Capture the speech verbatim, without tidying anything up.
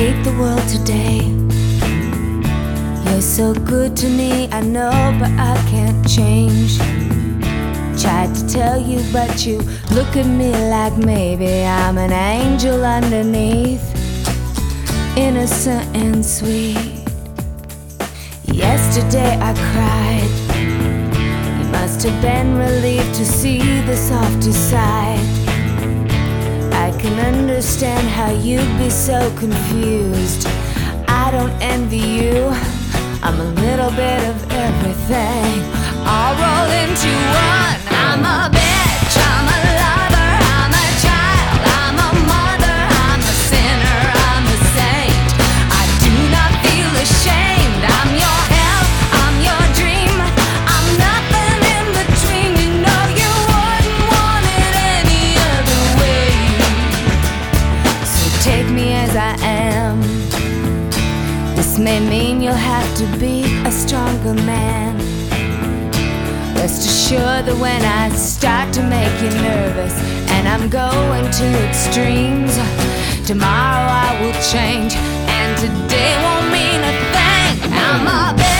hate the world today. You're so good to me, I know, but I can't change. Tried to tell you, but you look at me like maybe I'm an angel underneath, innocent and sweet. Yesterday I cried. You must have been relieved to see the softer side. I can understand how you'd be so confused. I don't envy you, I'm a little bit of everything, all rolled into one. I'm a bitch, I'm a lover, I'm a child, I'm a mother, I'm a sinner, I'm a saint. I do not feel ashamed. I'm your hell, I'm your dream, I'm nothing in between. You know you wouldn't want it any other way. So take me as I am. This may mean you'll have to be a stronger man. Rest assured that when I start to make you nervous and I'm going to extremes, tomorrow I will change and today won't mean a thing. I'm a